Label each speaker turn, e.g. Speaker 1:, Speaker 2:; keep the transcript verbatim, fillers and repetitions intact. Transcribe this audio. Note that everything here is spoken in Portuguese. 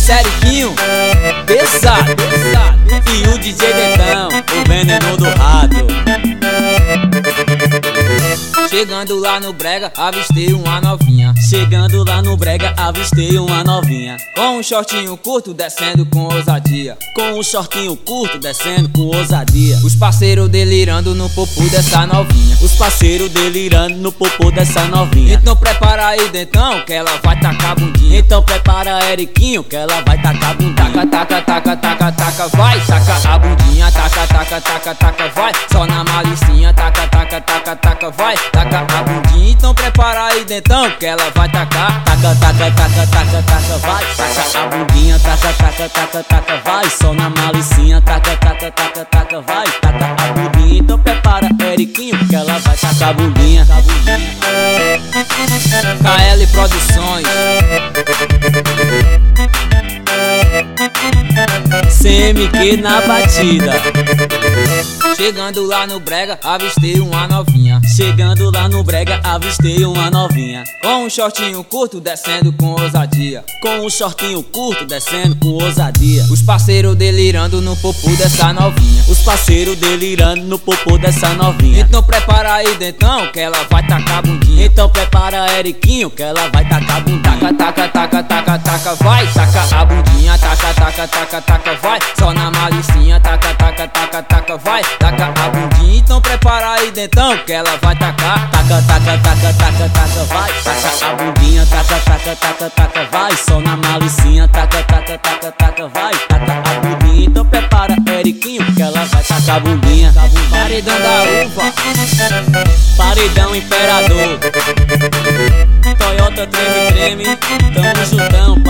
Speaker 1: Mix Eriquinho, pesado, pesado. E o D J Dentão, o veneno do rato. Chegando lá no brega, avistei uma novinha. Chegando lá no brega, avistei uma novinha. Com um shortinho curto, descendo com ousadia. Com um shortinho curto, descendo com ousadia. Os parceiros delirando no popô dessa novinha. Os parceiros delirando no popô dessa novinha. Então prepara aí, Dentão, que ela vai tacar a bundinha. Então prepara, Eriquinho, que ela vai tacar a bundinha. Taca, taca, taca, taca, taca, vai. Taca a bundinha, taca, taca, taca, taca, vai. Só na malicinha, taca, taca, taca, taca, vai. Taca a bundinha, então prepara aí, Dentão, que ela vai tacar. Taca, taca, taca, taca, taca, vai. Taca a bundinha, taca, taca, taca, taca, vai. Só na malicinha, taca, taca, taca, taca, vai. Taca a bundinha, então prepara, Eriquinho, que ela vai tacar a bundinha. K L Produções, C M Q na batida. Chegando lá no brega, avistei uma novinha. Chegando lá no brega, avistei uma novinha. Com um shortinho curto, descendo com ousadia. Com um shortinho curto, descendo com ousadia. Os parceiros delirando no popô dessa novinha. Os parceiros delirando no popô dessa novinha. Então prepara aí, Dentão, que ela vai tacar a bundinha. Então prepara, Eriquinho, que ela vai tacar a bundinha. Taca, taca, taca, taca, taca, vai. Taca a bundinha, taca, taca, taca, taca, vai. Só na malicinha, taca, taca, taca, taca, vai. Taca a bundinha, então prepara aí, Dentão, que ela vai tacar. Taca, taca, taca, taca, taca, vai. Taca a bundinha, taca, taca, taca, taca, vai. Só na malicinha, taca, taca, taca, taca, vai. Taca a bundinha, então prepara, Eriquinho, que ela vai tacar a bundinha. Paredão da uva, paredão imperador, Toyota treme, treme, tamo juntão.